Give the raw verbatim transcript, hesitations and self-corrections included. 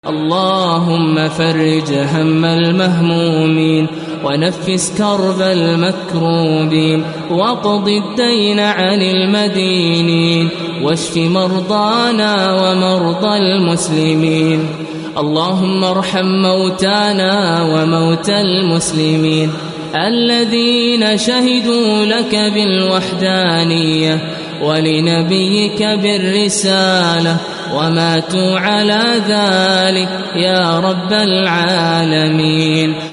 اللهم فرج هم المهمومين ونفس كرب المكروبين واقض الدين عن المدينين واشف مرضانا ومرضى المسلمين. اللهم ارحم موتانا وموتى المسلمين الذين شهدوا لك بالوحدانية ولنبيك بالرسالة وماتوا على ذلك يا رب العالمين.